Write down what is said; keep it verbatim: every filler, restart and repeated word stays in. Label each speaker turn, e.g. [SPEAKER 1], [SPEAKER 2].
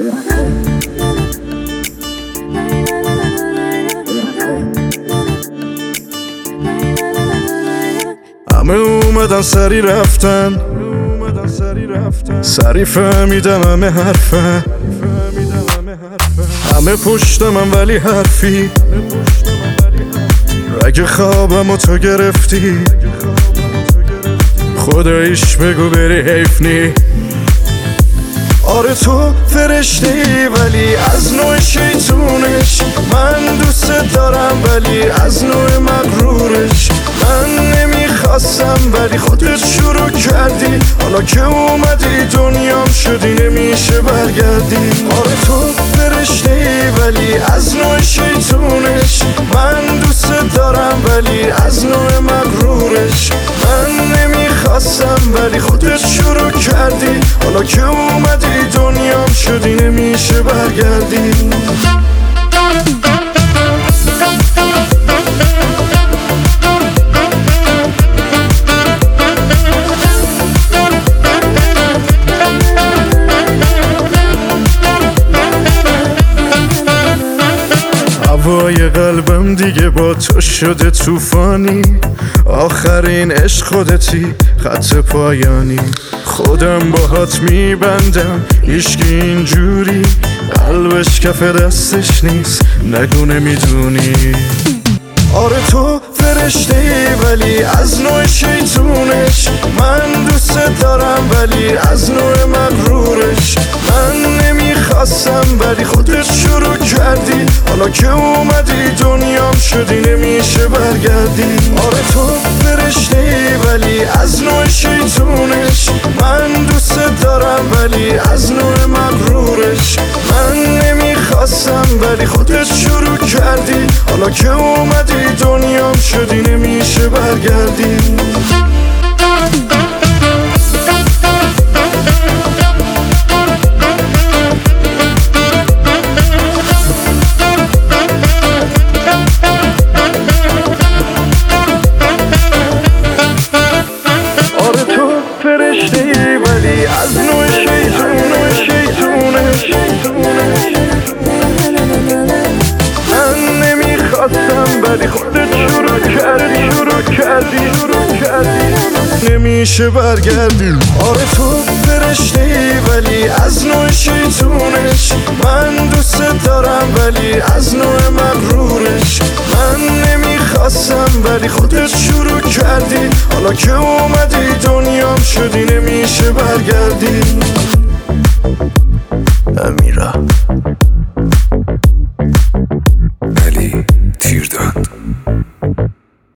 [SPEAKER 1] همه اومدن سری رفتن، سری فهمیدم همه حرفن، همه پشت من ولی حرفی، رگ خوابم و تو گرفتی، خداییش بگو بری حیف نی. آره تو فرشته‌ای ولی از نوع شیطونش، من دوست دارم ولی از نوع مغرورش، من نمیخواستم ولی خودت شروع کردی، حالا که اومدی دنیام شدی نمیشه برگردی. آره تو فرشته‌ای ولی از نوع شیطونش، من دوست دارم ولی از نوع مغرورش، من نمیخواستم ولی خودت شروع کردی، حالا که اومدی دنیام شدی نمیشه برگردی. هوای قلبم دیگه با تو شده طوفانی، آخرین عشق خودتی، خط پایانی، خودم باهات میبندم هیچکی اینجوری، قلبش کف دستش نیست نگو نمیدونی. آره تو فرشته‌ای ولی از نوع شیطونش، من دوست دارم ولی از نوع مغرورش، من نمیخواستم ولی خودت شروع کردی، حالا که اومدی دنیام شدی نمیشه برگردی. آره تو فرشته‌ای ولی از نوع شیطونش، من دوست دارم ولی از نوع مغرورش، من نمیخواستم ولی خودت شروع کردی، حالا که اومدی دنیام شدی نمیشه برگردی. آره تو فرشته‌ای ولی از نوع شیطونه شیطونه من نمیخواستم ولی خودت شروع کردی شروع کردی شروع کردی نمیشه برگردی. آره تو فرشته‌ای ولی از نوع شیطونش، من دوست دارم ولی از نوع مغرورش، من نمیخواستم ولی خودت شروع کردی، حالا که اومدی دنیام شدی نمیشه برگردی.